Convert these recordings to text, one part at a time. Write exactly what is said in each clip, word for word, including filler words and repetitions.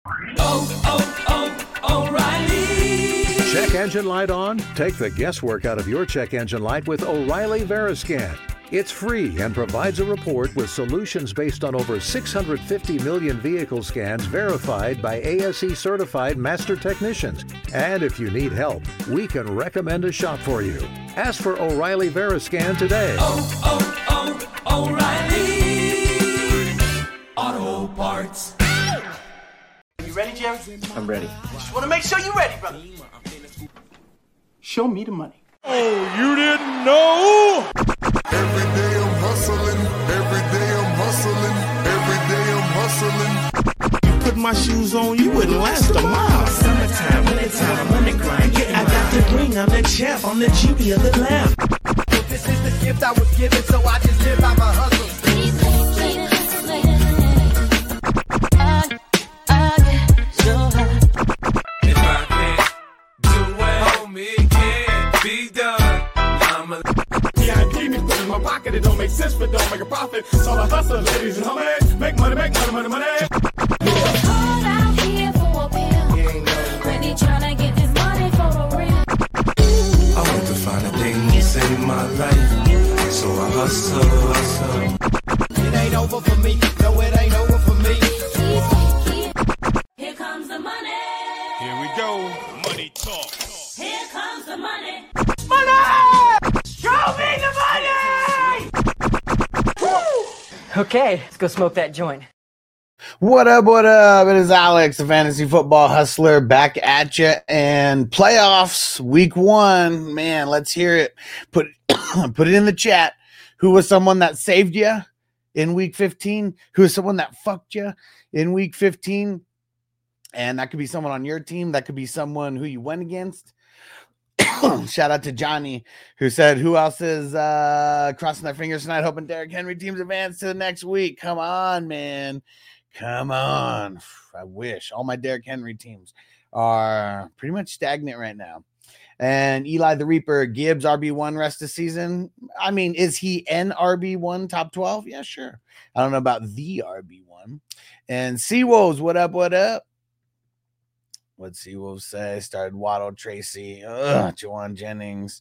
Oh, oh, oh, O'Reilly. Check engine light on? Take the guesswork out of your check engine light with O'Reilly Veriscan. It's free and provides a report with solutions based on over six hundred fifty million vehicle scans verified by A S E certified master technicians. And if you need help, we can recommend a shop for you. Ask for O'Reilly Veriscan today. Oh, oh, oh, O'Reilly Auto Parts. You ready, Jerry? I'm ready. Just want to make sure you're ready, brother. Show me the money. Oh, you didn't know? Every day I'm hustling, every day I'm hustling, every day I'm hustling. You put my shoes on, you wouldn't last a mile. Summertime, wintertime, I'm on the grind. Yeah, I got the ring, I'm the champ, I'm the genie of the lamp. This is the gift I was given, so I just live by my hustle. If I can't do it, homie, can't be done. I'm a Yeah, I keep it in my pocket, it don't make sense, but don't make a profit. So I hustle, ladies and homies. Make money, make money, money, money. Hold out here for a pill. When he tryna get this money for the real. I want to find a thing to save my life, so I hustle, hustle. It ain't over for me, no, it ain't over for me. Here comes the money. Here we go. Money talk. Here comes the money. Show me the money! Okay, let's go smoke that joint. What up, what up? It is Alex, the Fantasy Football Hustler, back at you. And playoffs, week one. Man, let's hear it. Put, put it in the chat. Who was someone that saved you in week fifteen? Who was someone that fucked you in week fifteen? And that could be someone on your team. That could be someone who you went against. Shout out to Johnny, who said, who else is uh, crossing their fingers tonight, hoping Derrick Henry teams advance to the next week? Come on, man. Come on. I wish. All my Derrick Henry teams are pretty much stagnant right now. And Eli the Reaper, Gibbs, R B one rest of season. I mean, is he an R B one top twelve? Yeah, sure. I don't know about the R B one. And Seawolves, what up, what up? What'd Seawolves say? Started Waddle, Tracy, ugh, Juwan Jennings.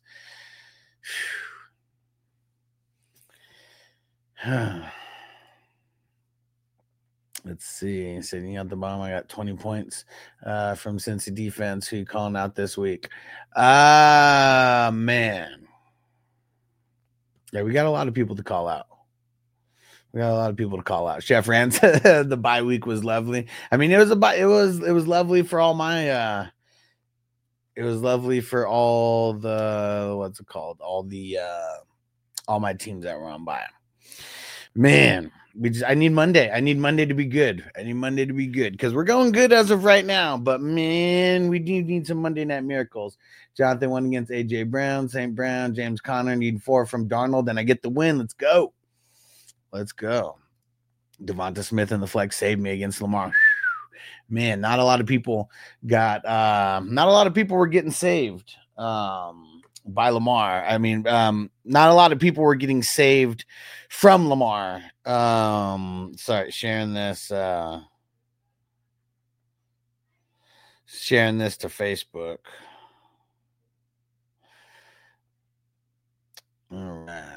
Let's see. Sitting at the bottom, I got twenty points uh, from Cincy defense. Who you calling out this week? Ah, uh, man. Yeah, we got a lot of people to call out. We got a lot of people to call out. Chef Rand said the bye week was lovely. I mean, it was a bye, it was it was lovely for all my uh it was lovely for all the what's it called? All the uh all my teams that were on bye. Man, we just I need Monday. I need Monday to be good. I need Monday to be good because we're going good as of right now. But man, we do need some Monday night miracles. Jonathan won against A J Brown, Saint Brown, James Conner, need four from Darnold, and I get the win. Let's go. Let's go. Devonta Smith and the flex saved me against Lamar. Man, not a lot of people got uh, not a lot of people were getting saved um, by Lamar. I mean, um, not a lot of people were getting saved from Lamar. Um, sorry, sharing this uh, sharing this to Facebook. All right.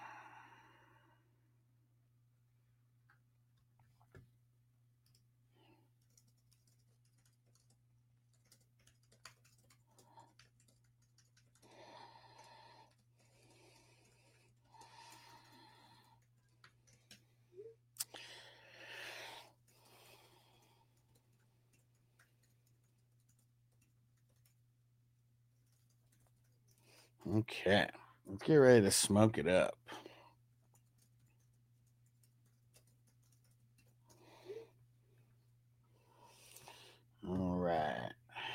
Okay, let's get ready to smoke it up. All right.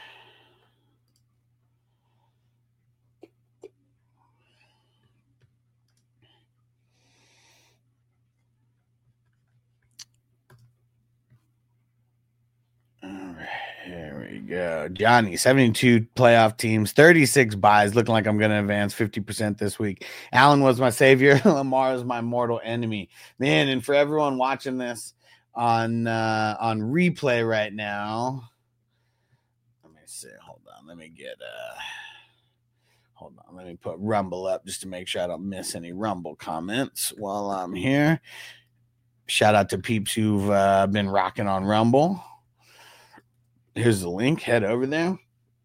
Here we go. Johnny, seventy-two playoff teams, thirty-six buys, looking like I'm going to advance fifty percent this week. Allen was my savior. Lamar is my mortal enemy. Man, and for everyone watching this, on uh, on replay right now. Let me see. Hold on. Let me get uh hold on. Let me put Rumble up just to make sure I don't miss any Rumble comments while I'm here. Shout out to peeps who've uh, been rocking on Rumble. Here's the link. Head over there.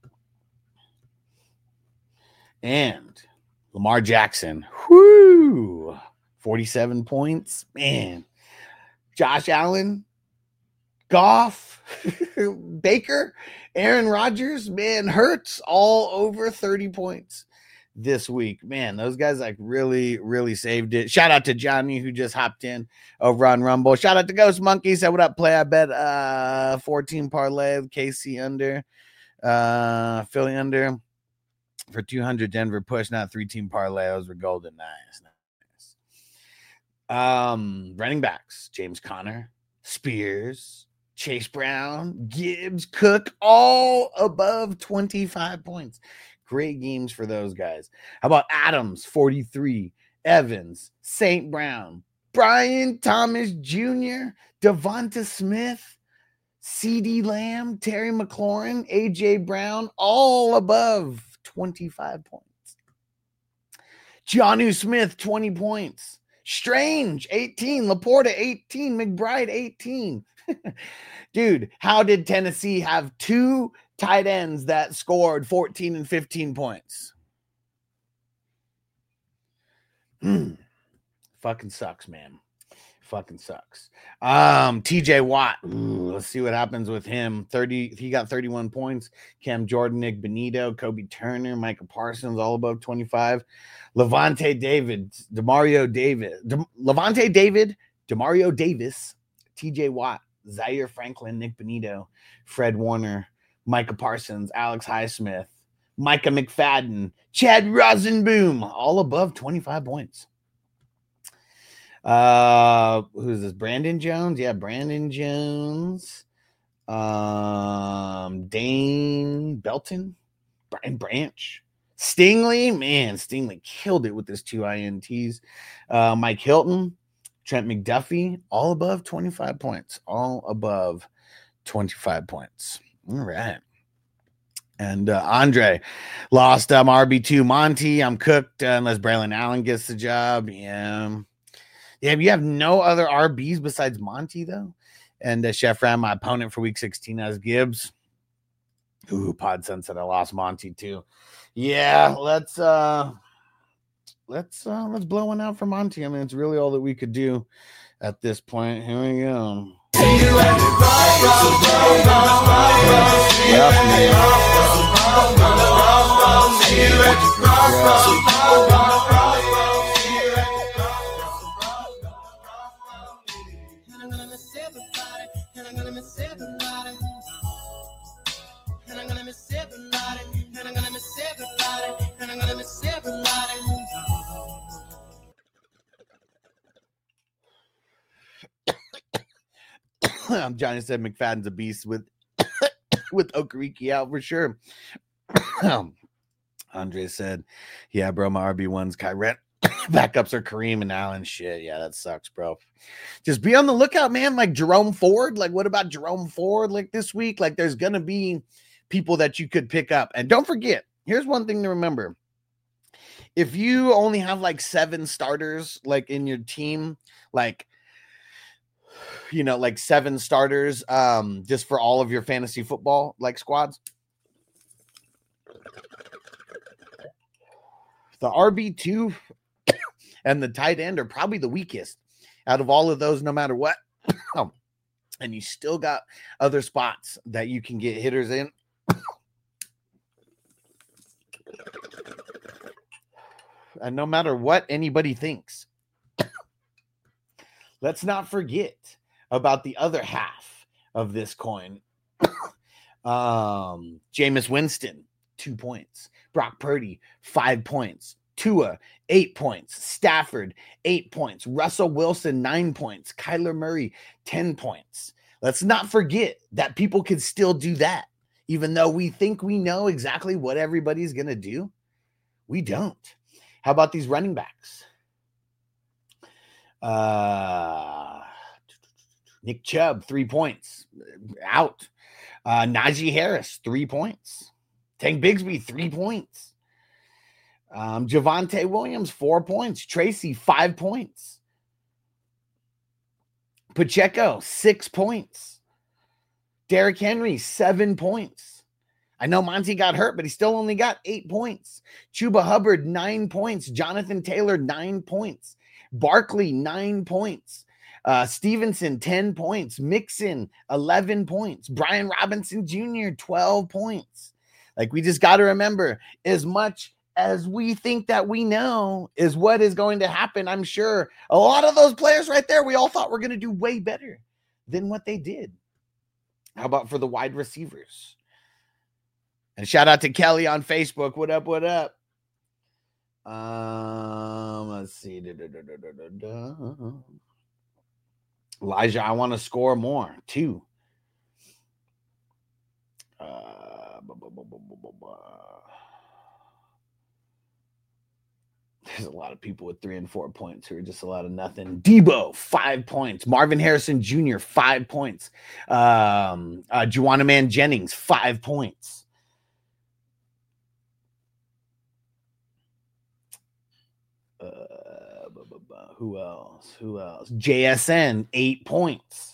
And Lamar Jackson. Whoo! forty-seven points. Man. Josh Allen. Goff. Baker. Aaron Rodgers. Man, Hurts. All over thirty points this week. Man, those guys like really, really saved it. Shout out to Johnny who just hopped in over on Rumble. Shout out to Ghost Monkey. Said what up, play? I bet uh fourteen parlay, K C under, uh Philly under for two hundred. Denver push, not three team parlay. Those were golden. Nice, nice. Um, running backs: James Conner, Spears, Chase Brown, Gibbs, Cook, all above twenty-five points. Great games for those guys. How about Adams, forty-three, Evans, Saint Brown, Brian Thomas Junior, Devonta Smith, CeeDee Lamb, Terry McLaurin, A J Brown, all above twenty-five points. Jonnu Smith, twenty points. Strange, eighteen. Laporta, eighteen. McBride, eighteen. Dude, how did Tennessee have two tight ends that scored fourteen and fifteen points? Hmm. Fucking sucks, man. Fucking sucks. Um, T J Watt. Ooh, let's see what happens with him. thirty. He got thirty-one points. Cam Jordan, Nick Benito, Kobe Turner, Micah Parsons, all above twenty-five. Levante David, Demario David, De- Levante David, Demario Davis, T J Watt, Zaire Franklin, Nick Benito, Fred Warner, Micah Parsons, Alex Highsmith, Micah McFadden, Chad Rosenboom, all above twenty-five points. Uh, who's this? Brandon Jones? Yeah, Brandon Jones. Um, Dane Belton, Brian Branch, Stingley. Man, Stingley killed it with his two I N Ts. Uh, Mike Hilton, Trent McDuffie, all above twenty-five points. All above twenty-five points. All right. And uh, Andre lost um, R B two Monty. I'm cooked uh, unless Braylon Allen gets the job. Yeah. Yeah, you have no other R Bs besides Monty, though. And uh, Chef Ram, my opponent for week sixteen, has Gibbs. Ooh, Pod Sunset, I lost Monty, too. Yeah, let's uh, let's uh, let's blow one out for Monty. I mean, it's really all that we could do at this point. Here we go. Johnny said McFadden's a beast with with Okereke out for sure. Andre said, yeah, bro, my R B one's Kyret. Backups are Kareem and Allen. Shit, yeah, that sucks, bro. Just be on the lookout, man. Like Jerome Ford. Like, what about Jerome Ford? Like this week, like there's gonna be people that you could pick up. And don't forget, here's one thing to remember. If you only have like seven starters, like in your team, like you know, like seven starters, um, just for all of your fantasy football like squads. The R B two and the tight end are probably the weakest out of all of those, no matter what. And you still got other spots that you can get hitters in. And no matter what anybody thinks, let's not forget about the other half of this coin. um, Jameis Winston, two points. Brock Purdy, five points. Tua, eight points. Stafford, eight points. Russell Wilson, nine points. Kyler Murray, ten points. Let's not forget that people can still do that. Even though we think we know exactly what everybody's going to do, we don't. How about these running backs? Uh, Nick Chubb, three points. Out. Uh, Najee Harris, three points. Tank Bigsby, three points. Um, Javonte Williams, four points. Tracy, five points. Pacheco, six points. Derrick Henry, seven points. I know Monty got hurt, but he still only got eight points. Chuba Hubbard, nine points. Jonathan Taylor, nine points. Barkley, nine points. Uh, Stevenson, ten points. Mixon, eleven points. Brian Robinson Junior, twelve points. Like, we just got to remember, as much as we think that we know is what is going to happen, I'm sure a lot of those players right there, we all thought were going to do way better than what they did. How about for the wide receivers? And shout out to Kelly on Facebook. What up, what up? Um, let's see. Da, da, da, da, da, da. Elijah, I want to score more. Two. Uh, bu- bu- bu- bu- bu- bu- bu- There's a lot of people with three and four points who are just a lot of nothing. Debo, five points. Marvin Harrison Junior, five points. Um, uh, Juwanna Man Jennings, five points. Uh, bu- bu- bu- who else? Who else? J S N, eight points.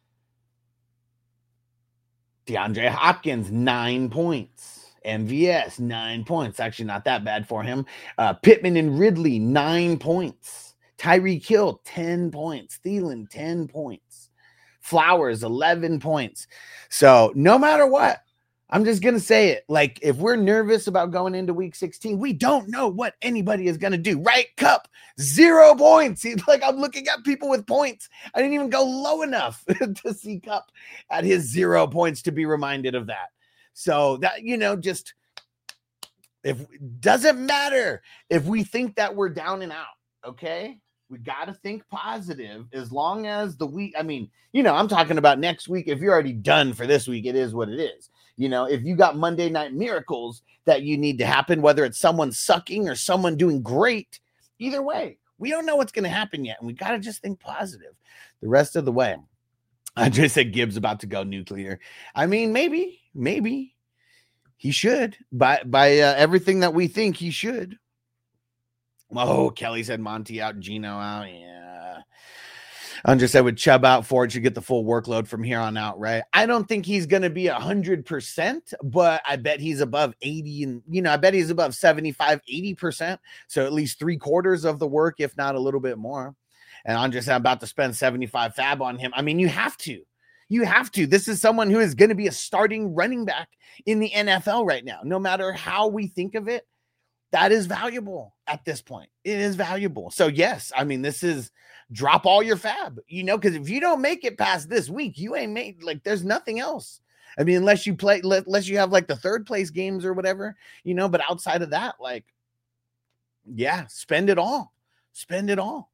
DeAndre Hopkins, nine points. M V S, nine points. Actually, not that bad for him. Uh, Pittman and Ridley, nine points. Tyreek Hill, ten points. Thielen, ten points. Flowers, eleven points. So no matter what, I'm just going to say it. Like, if we're nervous about going into week sixteen, we don't know what anybody is going to do, right? Cup, zero points. Like, I'm looking at people with points. I didn't even go low enough to see Cup at his zero points to be reminded of that. So that, you know, just if doesn't matter if we think that we're down and out. Okay. We got to think positive as long as the week. I mean, you know, I'm talking about next week. If you're already done for this week, it is what it is. You know, if you got Monday night miracles that you need to happen, whether it's someone sucking or someone doing great, either way, we don't know what's going to happen yet. And we got to just think positive the rest of the way. I just said Gibbs about to go nuclear. I mean, maybe, maybe he should by, by uh, everything that we think he should. Oh, Kelly said Monty out, Gino out. Yeah. Andre said with Chubb out, Ford should get the full workload from here on out, right? I don't think he's going to be one hundred percent, but I bet he's above eighty. And, you know, I bet he's above seventy-five, eighty percent. So at least three quarters of the work, if not a little bit more. And Andre said I'm about to spend seventy-five fab on him. I mean, you have to. You have to. This is someone who is going to be a starting running back in the N F L right now. No matter how we think of it, that is valuable at this point. It is valuable. So, yes, I mean, this is drop all your fab, you know, because if you don't make it past this week, you ain't made, like, there's nothing else. I mean, unless you play, unless you have like the third place games or whatever, you know, but outside of that, like, yeah, spend it all. Spend it all.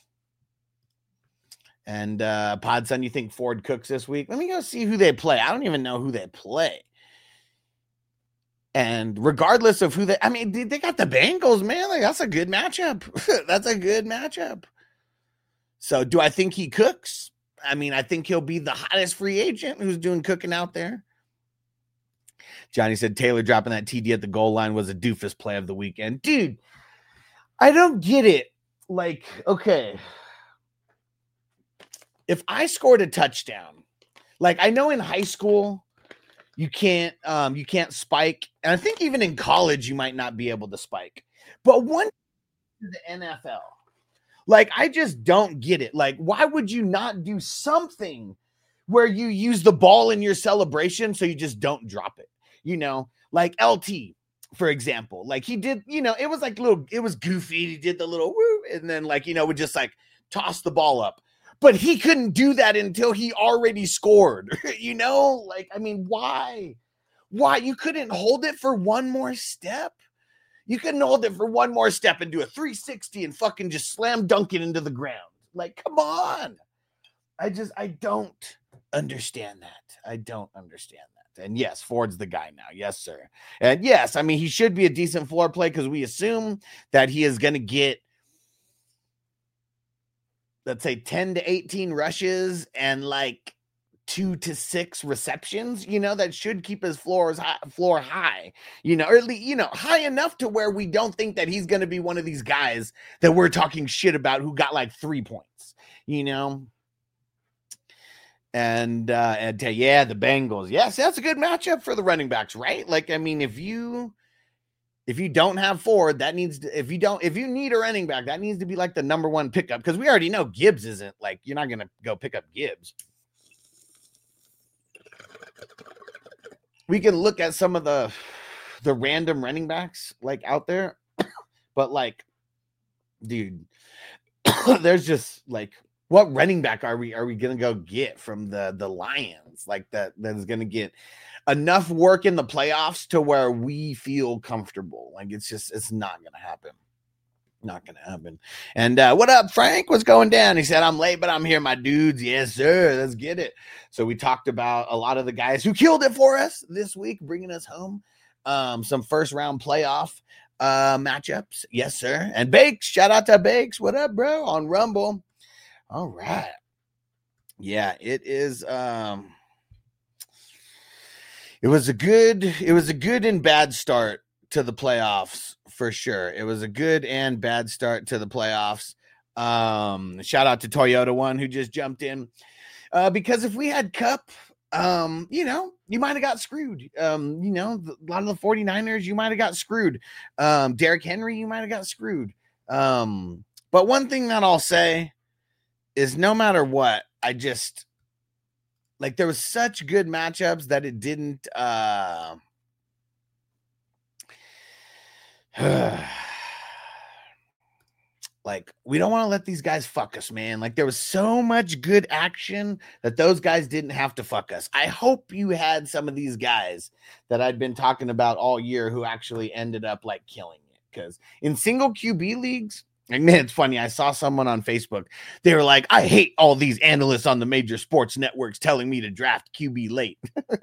And uh, Podson, you think Ford cooks this week? Let me go see who they play. I don't even know who they play. And regardless of who they, I mean, they got the Bengals, man. Like, that's a good matchup. That's a good matchup. So do I think he cooks? I mean, I think he'll be the hottest free agent who's doing cooking out there. Johnny said Taylor dropping that T D at the goal line was a doofus play of the weekend. Dude, I don't get it. Like, okay. If I scored a touchdown, like I know in high school, you can't um, you can't spike. And I think even in college, you might not be able to spike. But one to the N F L, like, I just don't get it. Like, why would you not do something where you use the ball in your celebration so you just don't drop it? You know, like L T, for example. Like, he did, you know, it was like little, it was goofy. He did the little woo, and then, like, you know, would just like toss the ball up. But he couldn't do that until he already scored, you know? Like, I mean, why? Why? You couldn't hold it for one more step? You couldn't hold it for one more step and do a three sixty and fucking just slam dunk it into the ground. Like, come on. I just, I don't understand that. I don't understand that. And yes, Ford's the guy now. Yes, sir. And yes, I mean, he should be a decent floor play because we assume that he is going to get let's say ten to eighteen rushes and like two to six receptions, you know, that should keep his floors high, floor high, you know, or at least, you know, high enough to where we don't think that he's going to be one of these guys that we're talking shit about who got like three points, you know. And, uh, and uh, yeah, the Bengals. Yes, that's a good matchup for the running backs, right? Like, I mean, if you, if you don't have Ford, that needs to, if you don't, if you need a running back, that needs to be like the number one pickup. Cause we already know Gibbs isn't like, you're not going to go pick up Gibbs. We can look at some of the, the random running backs like out there, but like, dude, there's just like, what running back are we are we gonna go get from the the Lions like that that is gonna get enough work in the playoffs to where we feel comfortable? Like it's just it's not gonna happen. Not gonna happen. And uh, what up, Frank? What's going down? He said, I'm late, but I'm here, my dudes. Yes, sir. Let's get it. So we talked about a lot of the guys who killed it for us this week, bringing us home. Um, some first round playoff uh matchups. Yes, sir. And Bakes, shout out to Bakes. What up, bro? On Rumble. All right. Yeah, it is. Um, it was a good, it was a good and bad start to the playoffs for sure. It was a good and bad start to the playoffs. Um, shout out to Toyota One who just jumped in. Uh, because if we had Cup, um, you know, you might have got screwed. Um, you know, a lot of the 49ers, you might have got screwed. Um, Derrick Henry, you might have got screwed. Um, but one thing that I'll say is no matter what, I just like there was such good matchups that it didn't uh like we don't want to let these guys fuck us, man. Like there was so much good action that those guys didn't have to fuck us. I hope you had some of these guys that I'd been talking about all year who actually ended up like killing it, because in single Q B leagues, and man, it's funny. I saw someone on Facebook. They were like, I hate all these analysts on the major sports networks telling me to draft Q B late.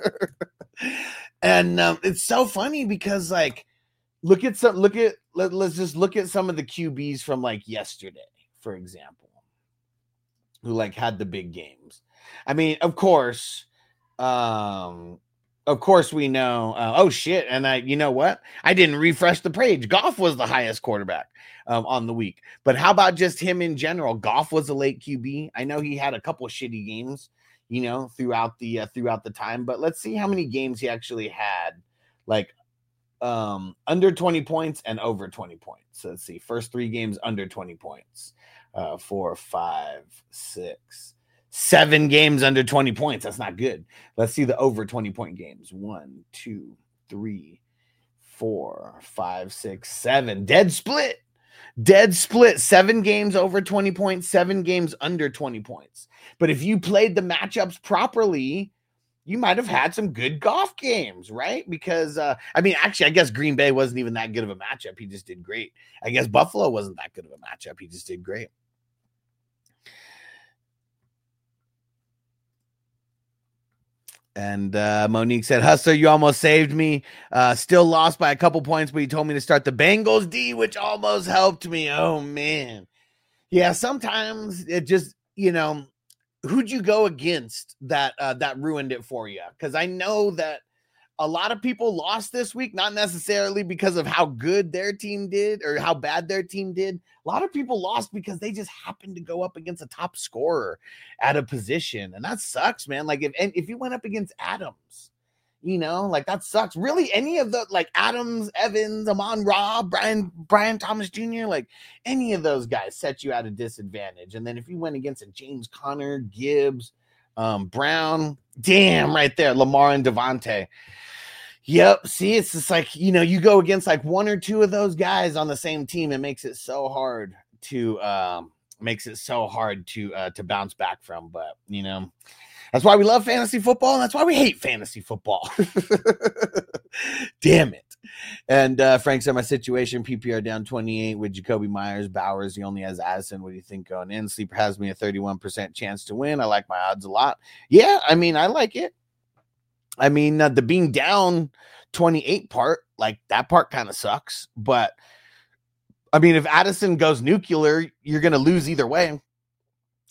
And um, it's so funny because like, look at some, look at, let, let's just look at some of the Q Bs from like yesterday, for example, who like had the big games. I mean, of course, um, Of course, we know. Uh, oh shit! And I, you know what? I didn't refresh the page. Goff was the highest quarterback um, on the week. But how about just him in general? Goff was a late Q B. I know he had a couple shitty games, you know, throughout the uh, throughout the time. But let's see how many games he actually had, like um, under twenty points and over twenty points. So let's see. First three games under twenty points. Uh, four, five, six. Seven games under twenty points. That's not good. Let's see the over twenty point games. One, two, three, four, five, six, seven. Dead split. Dead split. Seven games over twenty points, seven games under twenty points. But if you played the matchups properly, you might have had some good golf games, right? Because, uh, I mean, actually, I guess Green Bay wasn't even that good of a matchup. He just did great. I guess Buffalo wasn't that good of a matchup. He just did great. And uh, Monique said, Hustler, you almost saved me. Uh, still lost by a couple points, but you told me to start the Bengals D, which almost helped me. Oh, man. Yeah, sometimes it just, you know, who'd you go against that uh, that ruined it for you? Because I know that a lot of people lost this week, not necessarily because of how good their team did or how bad their team did. A lot of people lost because they just happened to go up against a top scorer at a position. And that sucks, man. Like if, and if you went up against Adams, you know, like that sucks. Really, any of the like Adams, Evans, Amon-Ra, Brian, Brian Thomas Junior, like any of those guys set you at a disadvantage. And then if you went against a James Conner, Gibbs, um, Brown, damn, right there, Lamar and Devontae. Yep. See, it's just like, you know, you go against like one or two of those guys on the same team. It makes it so hard to, um, makes it so hard to, uh, to bounce back from. But, you know, that's why we love fantasy football. And that's why we hate fantasy football. Damn it. And uh, Frank said, my situation, P P R down twenty-eight with Jacoby Myers, Bowers. He only has Addison. What do you think going in? Sleeper has me a thirty-one percent chance to win. I like my odds a lot. Yeah, I mean, I like it. I mean, uh, the being down twenty-eight part, like that part kind of sucks. But I mean, if Addison goes nuclear, you're going to lose either way.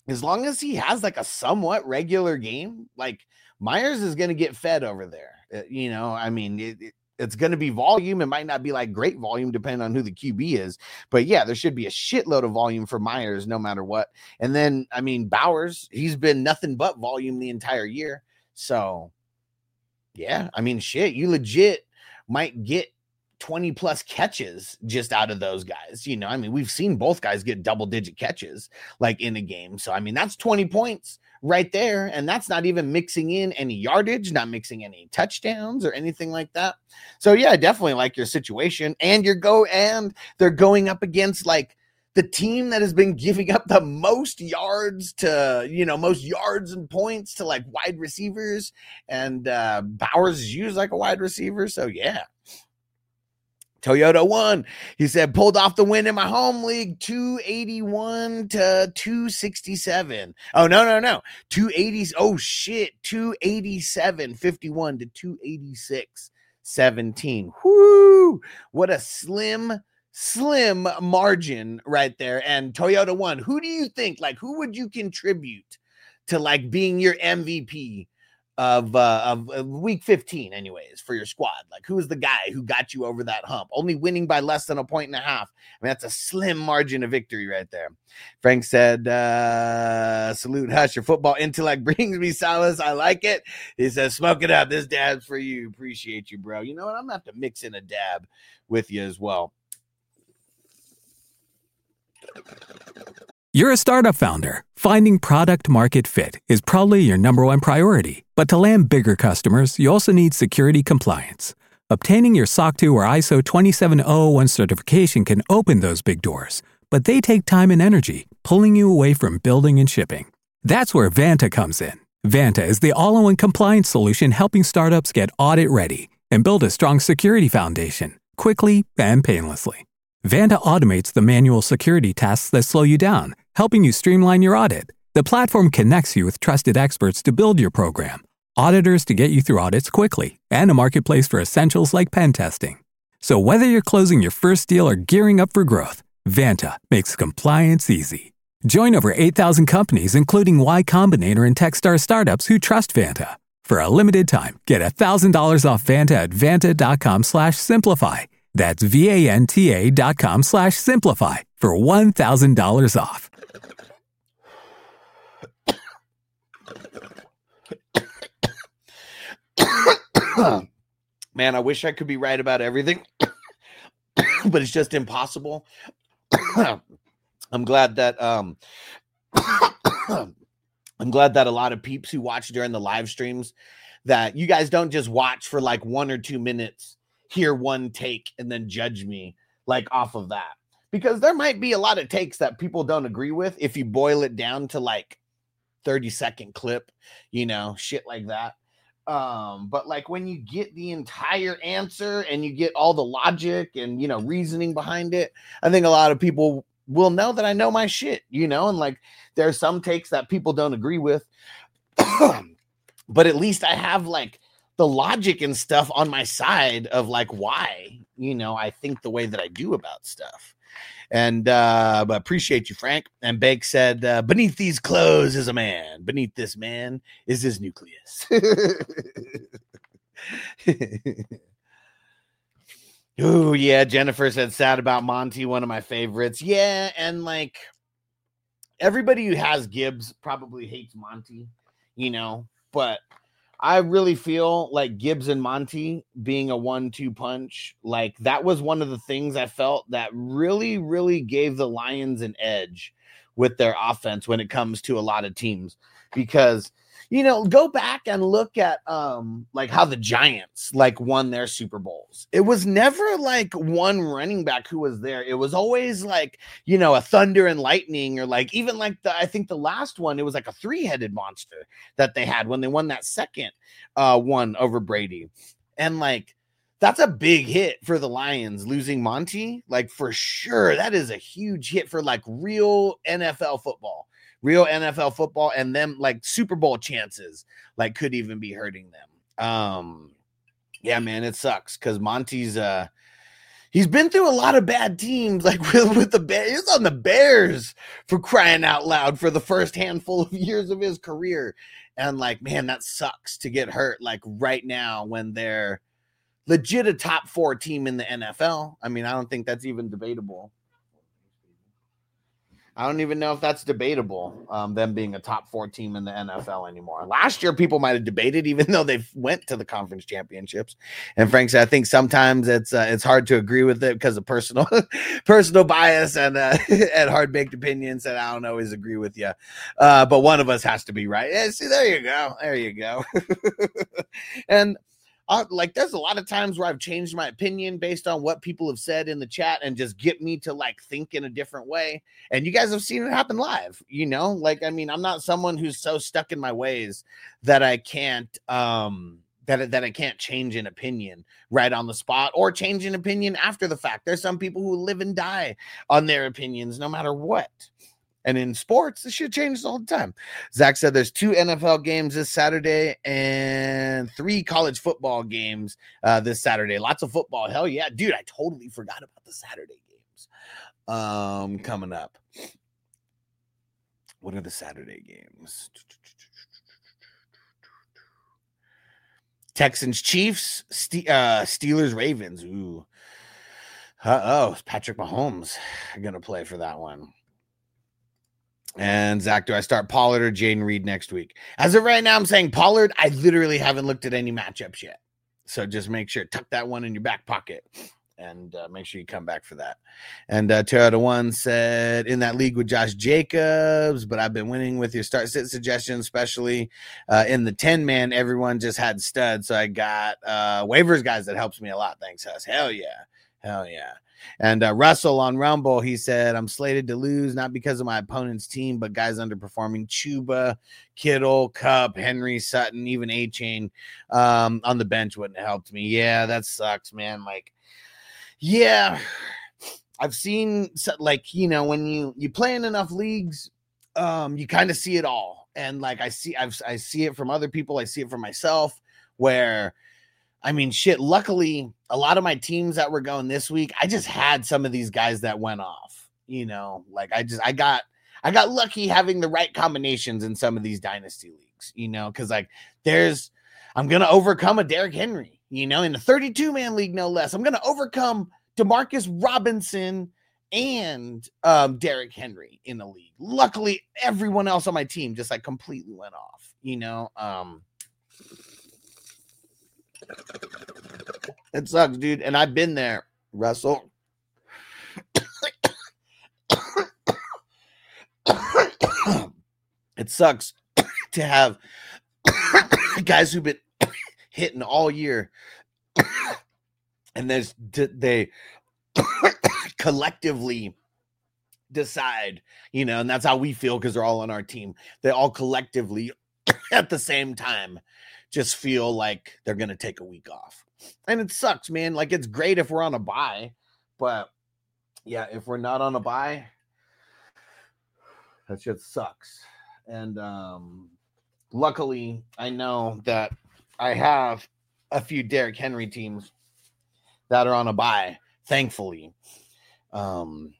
as long as he has like a somewhat regular game, like Myers is going to get fed over there. Uh, you know, I mean, it, it, it's going to be volume. It might not be like great volume depending on who the Q B is, but yeah, there should be a shitload of volume for Myers no matter what. And then, I mean, Bowers, he's been nothing but volume the entire year. So yeah, I mean, shit, you legit might get twenty plus catches just out of those guys. You know, I mean, we've seen both guys get double digit catches like in a game. So, I mean, that's twenty points right there. And that's not even mixing in any yardage, not mixing any touchdowns or anything like that. So yeah, I definitely like your situation, and you're go and they're going up against like the team that has been giving up the most yards to, you know, most yards and points to like wide receivers, and uh, Bowers is used like a wide receiver. So yeah. Toyota won. He said, pulled off the win in my home league, two eighty-one to two sixty-seven. Oh, no, no, no. two eighty. Oh, shit. two eighty-seven fifty-one to two eighty-six seventeen. Whoo. What a slim, slim margin right there. And Toyota won. Who do you think, like, who would you contribute to, like, being your M V P of uh of, of week fifteen anyways for your squad? Like, who's the guy who got you over that hump, only winning by less than a point and a half? I mean, that's a slim margin of victory right there. Frank said, uh salute, Hush, your football intellect brings me solace. I like it. He says, smoke it up, this dab's for you. Appreciate you, bro. You know what, I'm gonna have to mix in a dab with you as well. You're a startup founder. Finding product market fit is probably your number one priority. But to land bigger customers, you also need security compliance. Obtaining your S O C two or I S O twenty-seven oh one certification can open those big doors, but they take time and energy, pulling you away from building and shipping. That's where Vanta comes in. Vanta is the all-in-one compliance solution helping startups get audit ready and build a strong security foundation quickly and painlessly. Vanta automates the manual security tasks that slow you down, helping you streamline your audit. The platform connects you with trusted experts to build your program, auditors to get you through audits quickly, and a marketplace for essentials like pen testing. So whether you're closing your first deal or gearing up for growth, Vanta makes compliance easy. Join over eight thousand companies, including Y Combinator and Techstar startups who trust Vanta. For a limited time, get one thousand dollars off Vanta at vanta.com slash simplify. That's V-A-N-T-A dot com slash simplify for one thousand dollars off. Man, I wish I could be right about everything, but it's just impossible. I'm glad that um, I'm glad that a lot of peeps who watch during the live streams, that you guys don't just watch for like one or two minutes, hear one take, and then judge me like off of that. Because there might be a lot of takes that people don't agree with if you boil it down to like thirty second clip, you know, shit like that. Um, but like when you get the entire answer and you get all the logic and, you know, reasoning behind it, I think a lot of people will know that I know my shit, you know, and like there's some takes that people don't agree with, but at least I have like the logic and stuff on my side of like why, you know, I think the way that I do about stuff. And uh but appreciate you, Frank. And Bank said, uh, beneath these clothes is a man, beneath this man is his nucleus. Oh yeah, Jennifer said sad about Monty, one of my favorites. Yeah, and like everybody who has Gibbs probably hates Monty, you know, but I really feel like Gibbs and Monty being a one two punch, like that was one of the things I felt that really, really gave the Lions an edge with their offense when it comes to a lot of teams. Because, you know, go back and look at um like how the Giants like won their Super Bowls. It was never like one running back who was there. It was always like, you know, a thunder and lightning, or like even like the I think the last one, it was like a three-headed monster that they had when they won that second uh one over Brady. And like that's a big hit for the Lions losing Monty. Like for sure, that is a huge hit for like real N F L football. Real N F L football, and them like Super Bowl chances like could even be hurting them. Um, yeah, man, it sucks because Monty's uh He's been through a lot of bad teams, like with, with the Bears. He was on the Bears, for crying out loud, for the first handful of years of his career. And like, man, that sucks to get hurt like right now when they're legit a top four team in the N F L. I mean, I don't think that's even debatable. I don't even know if that's debatable, um, them being a top four team in the N F L anymore. Last year, people might have debated, even though they went to the conference championships. And Frank said, I think sometimes it's uh, it's hard to agree with it because of personal personal bias and uh, and hard baked opinions, and I don't always agree with you. Uh, but one of us has to be right. Yeah, see, there you go, there you go. And Uh, like there's a lot of times where I've changed my opinion based on what people have said in the chat and just get me to like think in a different way. And you guys have seen it happen live, you know, like, I mean, I'm not someone who's so stuck in my ways that I can't, um, that, that I can't change an opinion right on the spot or change an opinion after the fact. There's some people who live and die on their opinions, no matter what. And in sports, this shit changes all the time. Zach said there's two N F L games this Saturday and three college football games uh, this Saturday. Lots of football. Hell yeah. Dude, I totally forgot about the Saturday games um, coming up. What are the Saturday games? Texans, Chiefs, Ste- uh, Steelers, Ravens. Ooh. Uh-oh, Patrick Mahomes going to play for that one. And Zach, do I start Pollard or Jaden Reed next week? As of right now, I'm saying Pollard. I literally haven't looked at any matchups yet. So just make sure, tuck that one in your back pocket and uh, make sure you come back for that. And uh, Toyota One said, in that league with Josh Jacobs, but I've been winning with your start sit suggestions, especially uh, in the ten man, everyone just had studs. So I got uh, waivers guys that helps me a lot. Thanks, Huss. Hell yeah. Hell yeah. And uh, Russell on Rumble, he said, I'm slated to lose, not because of my opponent's team, but guys underperforming. Chuba, Kittle, Cup, Henry, Sutton, even A-Chain um, on the bench wouldn't have helped me. Yeah, that sucks, man. Like, yeah, I've seen, like, you know, when you, you play in enough leagues, um, you kind of see it all. And, like, I see, I've, I see it from other people. I see it from myself where, I mean, shit, luckily, a lot of my teams that were going this week, I just had some of these guys that went off, you know, like I just, I got, I got lucky having the right combinations in some of these dynasty leagues, you know, because like there's, I'm going to overcome a Derrick Henry, you know, in a thirty-two man league, no less. I'm going to overcome Demarcus Robinson and um, Derrick Henry in the league. Luckily, everyone else on my team just like completely went off, you know, um, it sucks, dude. And I've been there, Russell. It sucks to have guys who've been hitting all year and there's they collectively decide, you know, and that's how we feel because they're all on our team. They all collectively at the same time just feel like they're going to take a week off. And it sucks, man. Like, it's great if we're on a bye, but yeah, if we're not on a bye, that shit sucks. And um, luckily, I know that I have a few Derrick Henry teams that are on a bye, thankfully. Um,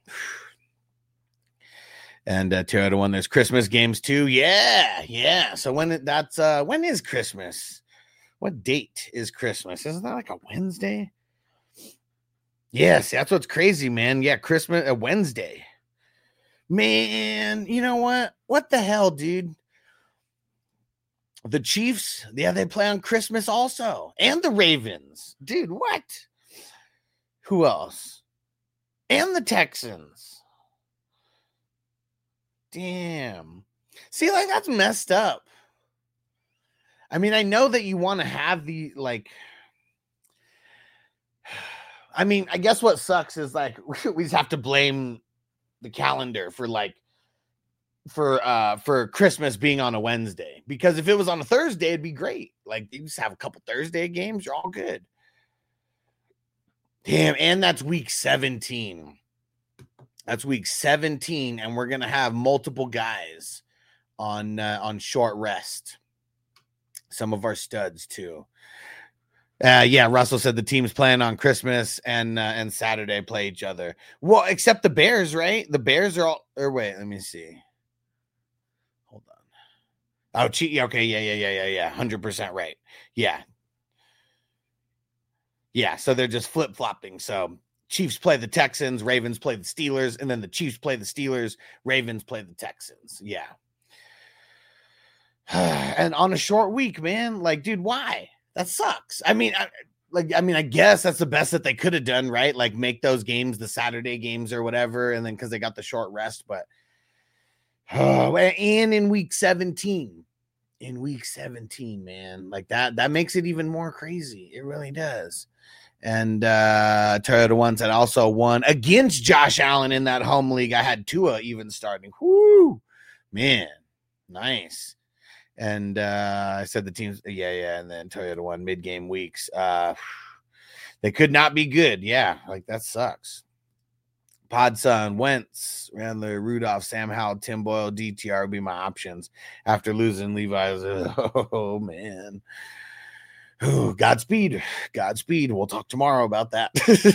And uh, Toyota One, there's Christmas games too. Yeah, yeah. So when it, that's uh, when is Christmas? What date is Christmas? Isn't that like a Wednesday? Yes, that's what's crazy, man. Yeah, Christmas a Wednesday. Man, you know what? What the hell, dude? The Chiefs, yeah, they play on Christmas also, and the Ravens, dude. What? Who else? And the Texans. Damn. See, like, that's messed up. I mean, I know that you want to have the, like, I mean, I guess what sucks is, like, we just have to blame the calendar for, like, for, uh, for Christmas being on a Wednesday. Because if it was on a Thursday, it'd be great. Like, you just have a couple Thursday games, you're all good. Damn, and that's week seventeen. That's week seventeen, and we're gonna have multiple guys on uh, on short rest. Some of our studs too. Uh, yeah, Russell said the teams playing on Christmas and uh, and Saturday play each other. Well, except the Bears, right? The Bears are all. Or wait, let me see. Hold on. Oh, cheat. Okay, yeah, yeah, yeah, yeah, yeah. Hundred percent right. Yeah, yeah. So they're just flip flopping. So Chiefs play the Texans, Ravens play the Steelers, and then the Chiefs play the Steelers, Ravens play the Texans. Yeah. And on a short week, man. Like, dude, why? That sucks. I mean, I, like, I mean, I guess that's the best that they could have done, right? Like, make those games the Saturday games or whatever, and then because they got the short rest. But oh, and in week seventeen, in week seventeen, man, like that, that makes it even more crazy. It really does. And uh Toyota One said also won against Josh Allen in that home league. I had Tua even starting. Whoo, man, nice. And uh, I said the teams, yeah, yeah, and then Toyota won mid-game weeks. Uh, they could not be good. Yeah, like that sucks. Podson, Wentz, Randler, Rudolph, Sam Howell, Tim Boyle, D T R would be my options after losing Levi's. Oh, man. Ooh, Godspeed. Godspeed. We'll talk tomorrow about that.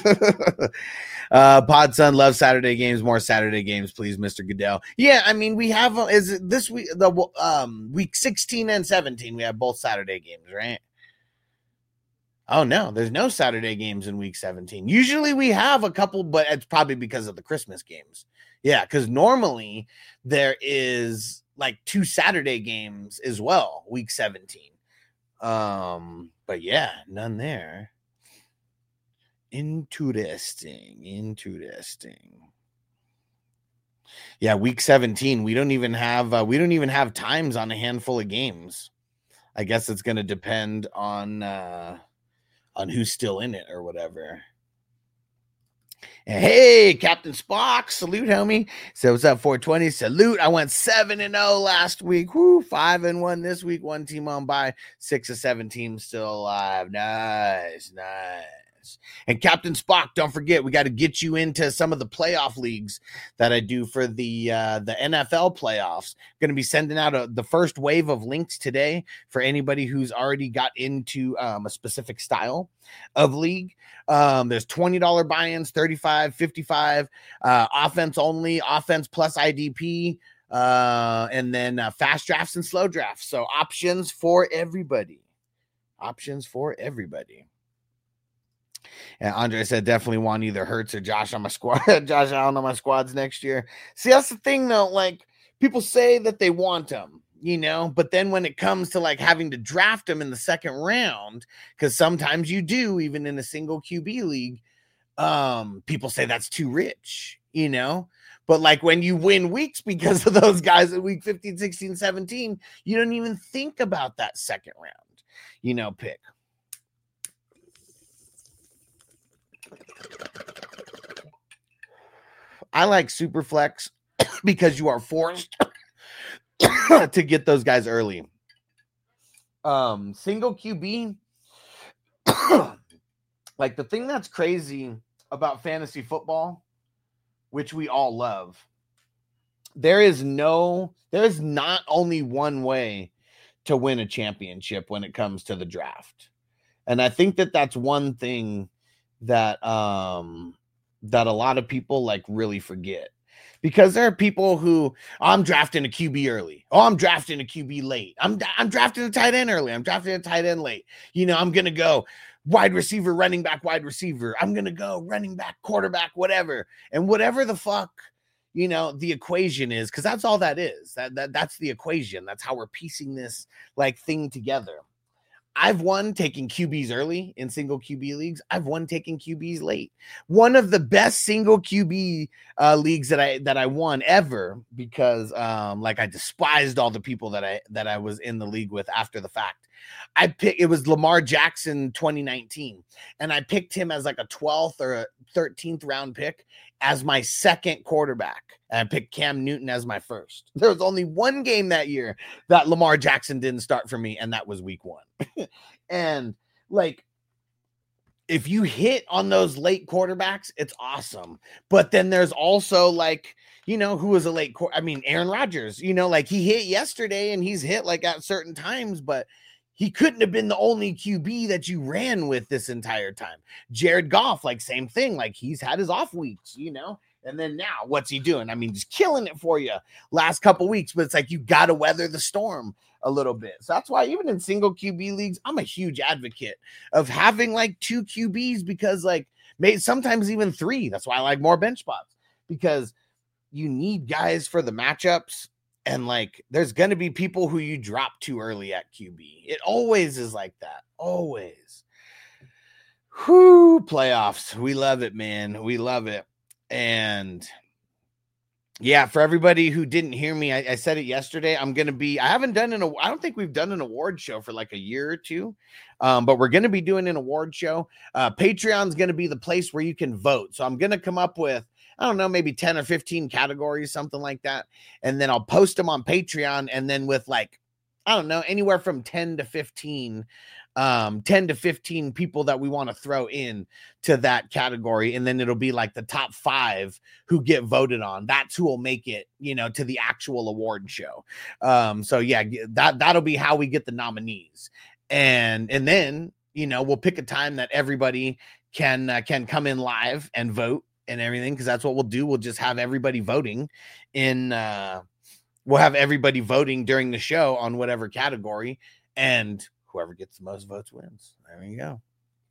uh, Podson loves Saturday games. More Saturday games, please, Mister Goodell. Yeah, I mean, we have, is it this week, the um week sixteen and seventeen, we have both Saturday games, right? Oh, no, there's no Saturday games in week seventeen. Usually we have a couple, but it's probably because of the Christmas games. Yeah, because normally there is like two Saturday games as well, week seventeen. Um, but yeah, none there. Interesting, interesting. Yeah, week seventeen, we don't even have uh, we don't even have times on a handful of games. I guess it's going to depend on uh, on who's still in it or whatever. And hey, Captain Spock, salute, homie. So what's up, four twenty? Salute. I went seven and oh last week. Whoo, five and one this week. One team on by, six or seven teams still alive. Nice, nice. And Captain Spock, don't forget, we got to get you into some of the playoff leagues that I do for the uh, the N F L playoffs. Going to be sending out a, the first wave of links today for anybody who's already got into um, a specific style of league. Um, there's twenty dollars buy-ins, thirty-five, fifty-five, uh, offense only, offense plus I D P, uh, and then uh, fast drafts and slow drafts. So options for everybody. Options for everybody. And Andre said, definitely want either Hurts or Josh on my squad. Josh Allen on my squads next year. See, that's the thing, though. Like, people say that they want them, you know, but then when it comes to like having to draft them in the second round, because sometimes you do, even in a single Q B league, um, people say that's too rich, you know. But like when you win weeks because of those guys in week fifteen, sixteen, seventeen, you don't even think about that second round, you know, pick. I like Superflex because you are forced to get those guys early. Um, single Q B, like the thing that's crazy about fantasy football, which we all love, there is no, there is not only one way to win a championship when it comes to the draft. And I think that that's one thing that um that a lot of people like really forget, because there are people who, oh, I'm drafting a Q B early. Oh, I'm drafting a Q B late. I'm I'm drafting a tight end early. I'm drafting a tight end late. You know, I'm gonna go wide receiver, running back, wide receiver. I'm gonna go running back, quarterback, whatever, and whatever the fuck, you know, the equation is, because that's all that is. That that that's the equation. That's how we're piecing this like thing together. I've won taking Q Bs early in single Q B leagues. I've won taking Q Bs late. One of the best single Q B uh, leagues that I that I won ever, because um, like I despised all the people that I that I was in the league with after the fact. I picked, it was Lamar Jackson twenty nineteen, and I picked him as like a twelfth or a thirteenth round pick as my second quarterback. And I picked Cam Newton as my first. There was only one game that year that Lamar Jackson didn't start for me, and that was week one. And like, if you hit on those late quarterbacks, it's awesome. But then there's also like, you know, who was a late quarter? I mean, Aaron Rodgers, you know, like he hit yesterday and he's hit like at certain times, but he couldn't have been the only Q B that you ran with this entire time. Jared Goff, like same thing. Like he's had his off weeks, you know, and then now what's he doing? I mean, just killing it for you last couple weeks, but it's like, you got to weather the storm a little bit. So that's why even in single Q B leagues, I'm a huge advocate of having like two Q Bs, because like maybe sometimes even three. That's why I like more bench spots, because you need guys for the matchups. And like, there's going to be people who you drop too early at Q B. It always is like that. Always. Whoo, playoffs. We love it, man. We love it. And yeah, for everybody who didn't hear me, I, I said it yesterday. I'm going to be, I haven't done an, I don't think we've done an award show for like a year or two, um, but we're going to be doing an award show. Uh, Patreon's going to be the place where you can vote. So I'm going to come up with, I don't know, maybe ten or fifteen categories, something like that. And then I'll post them on Patreon. And then with like, I don't know, anywhere from ten to fifteen, um, ten to fifteen people that we want to throw in to that category. And then it'll be like the top five who get voted on. That's who will make it, you know, to the actual award show. Um, so yeah, that, that'll be how we get the nominees. And, and then, you know, we'll pick a time that everybody can, uh, can come in live and vote and everything, because that's what we'll do. We'll just have everybody voting in uh we'll have everybody voting during the show on whatever category, and whoever gets the most votes wins. There you go.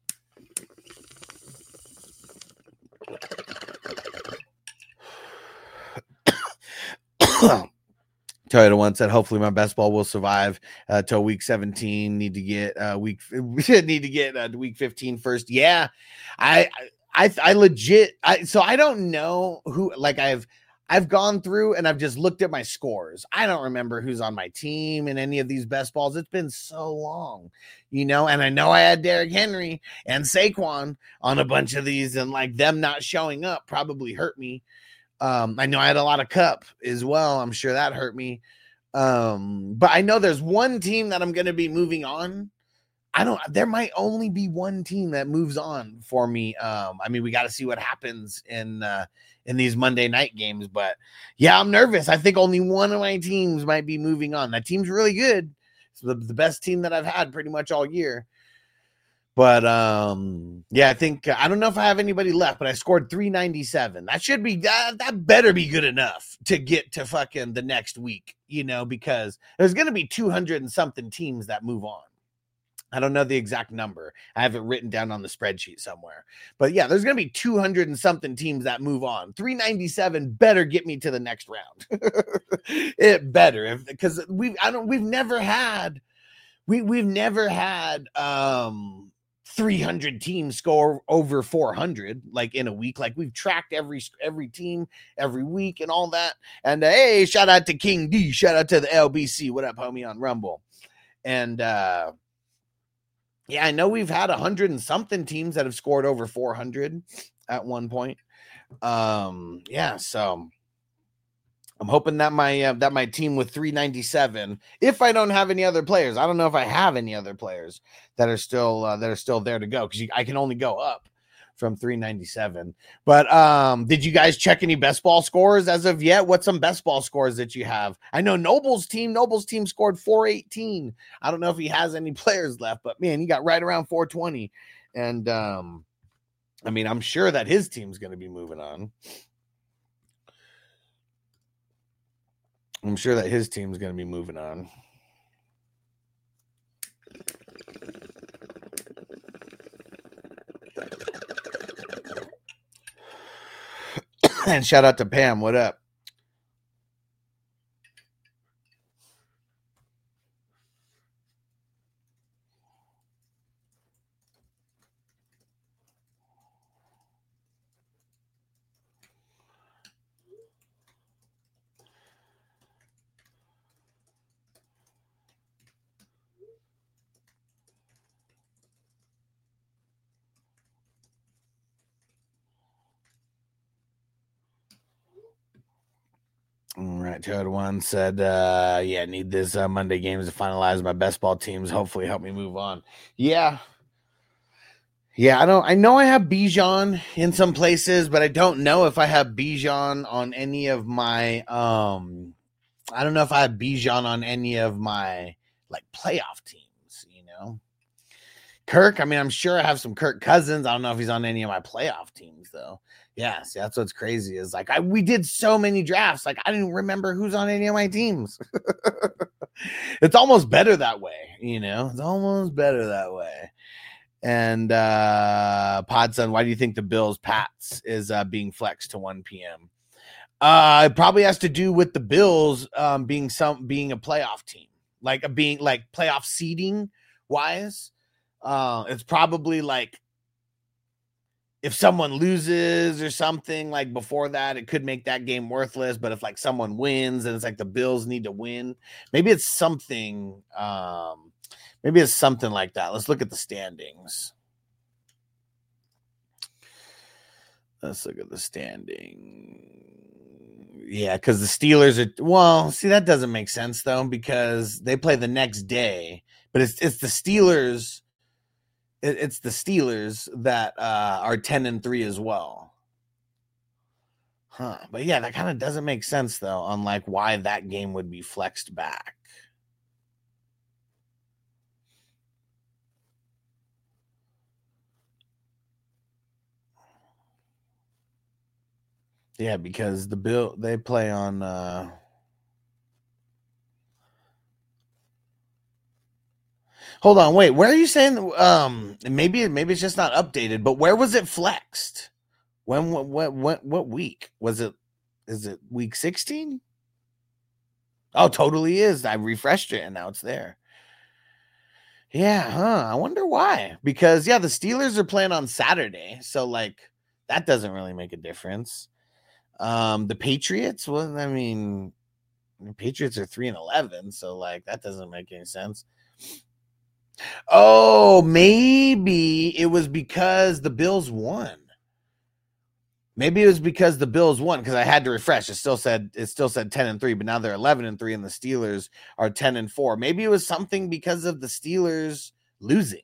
Toyota one said, hopefully my best ball will survive uh, till week seventeen. Need to get uh week need to get uh, week fifteen first. Yeah, I, I I, I legit, I, so I don't know who, like I've, I've gone through and I've just looked at my scores. I don't remember who's on my team in any of these best balls. It's been so long, you know, and I know I had Derrick Henry and Saquon on a bunch of these, and like them not showing up probably hurt me. Um, I know I had a lot of Cup as well. I'm sure that hurt me. Um, but I know there's one team that I'm going to be moving on. I don't, there might only be one team that moves on for me. Um, I mean, we got to see what happens in, uh, in these Monday night games, but yeah, I'm nervous. I think only one of my teams might be moving on. That team's really good. It's the, the best team that I've had pretty much all year. But um, yeah, I think, I don't know if I have anybody left, but I scored three ninety-seven. That should be, that, that better be good enough to get to fucking the next week, you know, because there's going to be two hundred and something teams that move on. I don't know the exact number. I have it written down on the spreadsheet somewhere. But yeah, there's going to be two hundred and something teams that move on. three ninety-seven better get me to the next round. It better, because we've I don't we've never had we we've never had um three hundred teams score over four hundred like in a week. Like we've tracked every every team every week and all that. And uh, hey, shout out to King D, shout out to the L B C. What up, homie, on Rumble? And uh yeah, I know we've had a hundred and something teams that have scored over four hundred at one point. Um, yeah, so I'm hoping that my uh, that my team with three ninety-seven, if I don't have any other players, I don't know if I have any other players that are still uh, that are still there to go, because I can only go up from three ninety-seven. But um, did you guys check any best ball scores as of yet? What's some best ball scores that you have? I know Noble's team, Noble's team scored four eighteen. I don't know if he has any players left, but man, he got right around four twenty. And um, I mean, I'm sure that his team's going to be moving on. I'm sure that his team's going to be moving on. And shout out to Pam. What up? All right, Toad One said, uh, yeah, need this uh, Monday games to finalize my best ball teams. Hopefully help me move on. Yeah. Yeah, I don't, I know I have Bijan in some places, but I don't know if I have Bijan on any of my, um, I don't know if I have Bijan on any of my like playoff teams, you Kirk, I mean, I'm sure I have some Kirk Cousins. I don't know if he's on any of my playoff teams, though. Yeah, see, that's what's crazy is like I we did so many drafts, like I didn't remember who's on any of my teams. It's almost better that way, you know. It's almost better that way. And uh Podson, why do you think the Bills Pats is uh, being flexed to one p.m.? Uh, it probably has to do with the Bills um, being some being a playoff team, like a being like playoff seeding wise. Uh, it's probably like if someone loses or something like before that, it could make that game worthless. But if like someone wins and it's like the Bills need to win, maybe it's something. Um, maybe it's something like that. Let's look at the standings. Let's look at the standing. Yeah, because the Steelers are well. See, that doesn't make sense though because they play the next day. But it's it's the Steelers. It, it's the Steelers that uh, are ten and three as well. Huh. But yeah, that kind of doesn't make sense though on like why that game would be flexed back. Yeah, because the Bill they play on uh Hold on, wait. Where are you saying um maybe maybe it's just not updated, but where was it flexed? When what what what, what week? Was it is it week sixteen? Oh, totally is. I refreshed it and now it's there. Yeah, huh. I wonder why. Because yeah, the Steelers are playing on Saturday, so like that doesn't really make a difference. Um, the Patriots, well, I mean, the Patriots are three and eleven, so like that doesn't make any sense. Oh, maybe it was because the Bills won. Maybe it was because the Bills won because I had to refresh. It still said it still said ten and three, but now they're eleven and three, and the Steelers are ten and four. Maybe it was something because of the Steelers losing.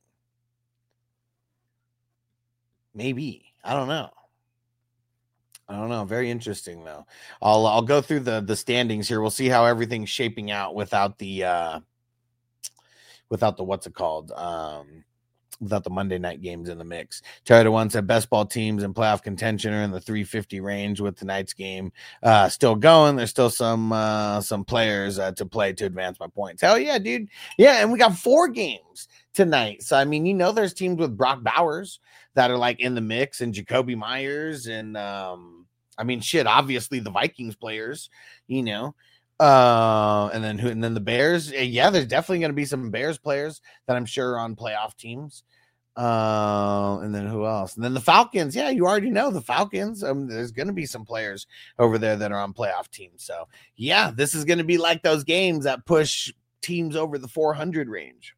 Maybe I don't know. I don't know. Very interesting though. I'll I'll go through the the standings here. We'll see how everything's shaping out without the uh without the what's it called? Um without the Monday night games in the mix. Terry one said best ball teams in playoff contention are in the three fifty range with tonight's game uh still going. There's still some uh some players uh, to play to advance my points. Hell yeah, dude. Yeah, and we got four games tonight. So I mean, you know, there's teams with Brock Bowers that are like in the mix and Jacoby Myers and um I mean shit, obviously the Vikings players, you know. Uh and then who and then the Bears. Yeah, there's definitely gonna be some Bears players that I'm sure are on playoff teams. Uh and then who else? And then the Falcons. Yeah, you already know the Falcons. Um, there's gonna be some players over there that are on playoff teams. So yeah, this is gonna be like those games that push teams over the four hundred range.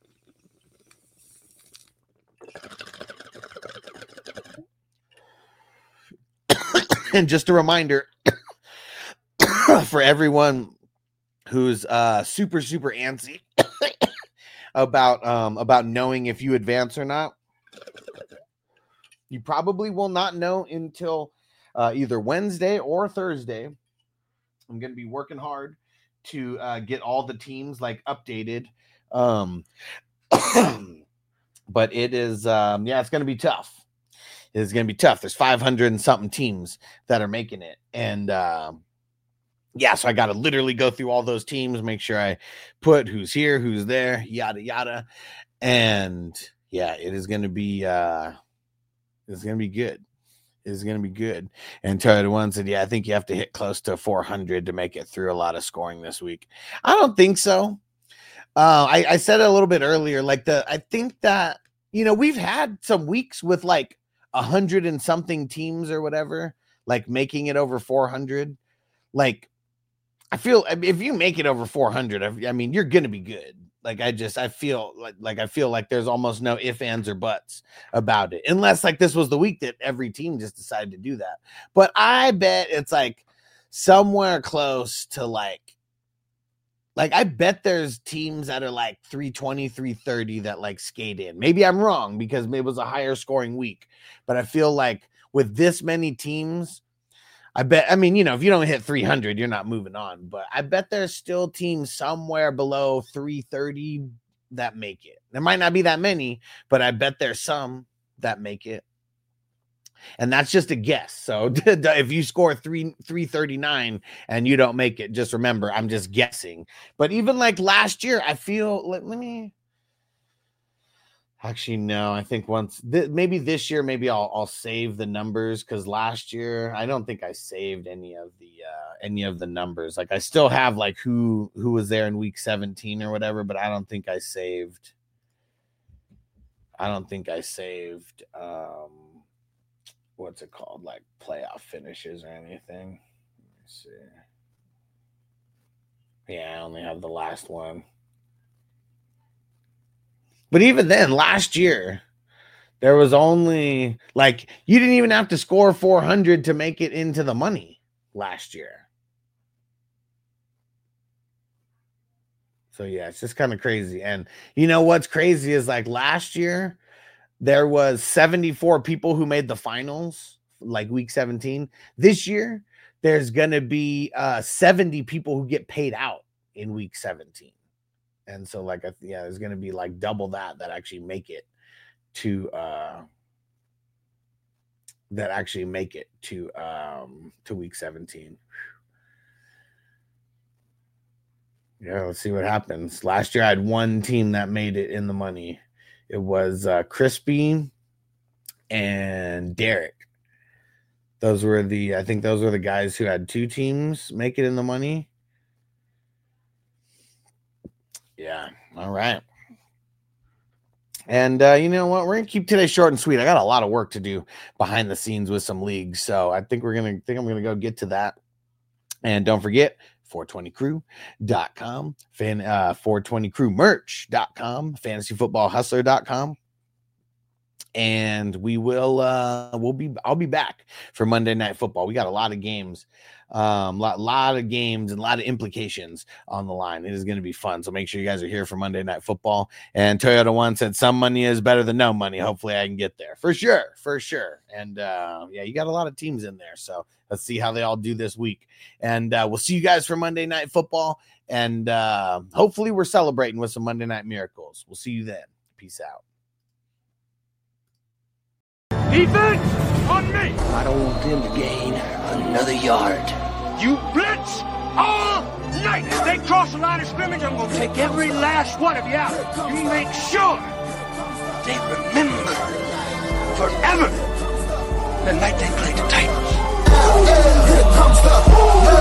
And just a reminder for everyone who's uh, super, super antsy about um, about knowing if you advance or not, you probably will not know until uh, either Wednesday or Thursday. I'm going to be working hard to uh, get all the teams like updated. Um, but it is, um, yeah, it's going to be tough. It's going to be tough. There's five hundred and something teams that are making it. And uh, yeah, so I got to literally go through all those teams, make sure I put who's here, who's there, yada, yada. And yeah, it is going to be, uh, it's going to be good. It's going to be good. And Terry one said, yeah, I think you have to hit close to four hundred to make it through a lot of scoring this week. I don't think so. Uh, I, I said it a little bit earlier, like the, I think that, you know, we've had some weeks with like a hundred and something teams or whatever, like making it over four hundred. Like, I feel if you make it over four hundred, I, I mean, you're going to be good. Like, I just, I feel like, like, I feel like there's almost no ifs, ands, or buts about it. Unless like this was the week that every team just decided to do that. But I bet it's like somewhere close to like, like, I bet there's teams that are like three twenty, three thirty that like skate in. Maybe I'm wrong because it was a higher scoring week, but I feel like with this many teams, I bet, I mean, you know, if you don't hit three hundred, you're not moving on, but I bet there's still teams somewhere below three thirty that make it. There might not be that many, but I bet there's some that make it. And that's just a guess. So if you score three, 339 and you don't make it, just remember, I'm just guessing. But even like last year, I feel, let, let me, actually, no, I think once, th- maybe this year, maybe I'll, I'll save the numbers. Cause last year, I don't think I saved any of the, uh, any of the numbers. Like I still have like who, who was there in week seventeen or whatever, but I don't think I saved, I don't think I saved, um, what's it called? Like playoff finishes or anything. Let me see. Yeah, I only have the last one. But even then, last year, there was only like you didn't even have to score four hundred to make it into the money last year. So yeah, it's just kind of crazy. And you know what's crazy is like last year, there was seventy-four people who made the finals, like week seventeen. This year, there's going to be uh, seventy people who get paid out in week seventeen. And so like, yeah, there's going to be like double that, that actually make it to, uh, that actually make it to, um, to week seventeen. Yeah, let's see what happens. Last year I had one team that made it in the money. It was uh, Crispy and Derek. Those were the, I think those were the guys who had two teams make it in the money. Yeah. All right. And uh, you know what? We're going to keep today short and sweet. I got a lot of work to do behind the scenes with some leagues. So I think we're going to think I'm going to go get to that. And don't forget, four twenty crew dot com, fan, uh, four twenty crew merch dot com, fantasy football hustler dot com. And we will, uh, we'll be, I'll be back for Monday Night Football. We got a lot of games, um, lot, lot of games and a lot of implications on the line. It is going to be fun. So make sure you guys are here for Monday Night Football. And Toyota One said some money is better than no money. Hopefully I can get there for sure, for sure. And, uh, yeah, you got a lot of teams in there. So let's see how they all do this week. And, uh, we'll see you guys for Monday Night Football. And, uh, hopefully we're celebrating with some Monday Night Miracles. We'll see you then. Peace out. Defense on me. I don't want them to gain another yard. You blitz all night. If they cross the line of scrimmage, I'm going to take every last one of you out. You make sure they remember forever the night they played the Titans. Here comes the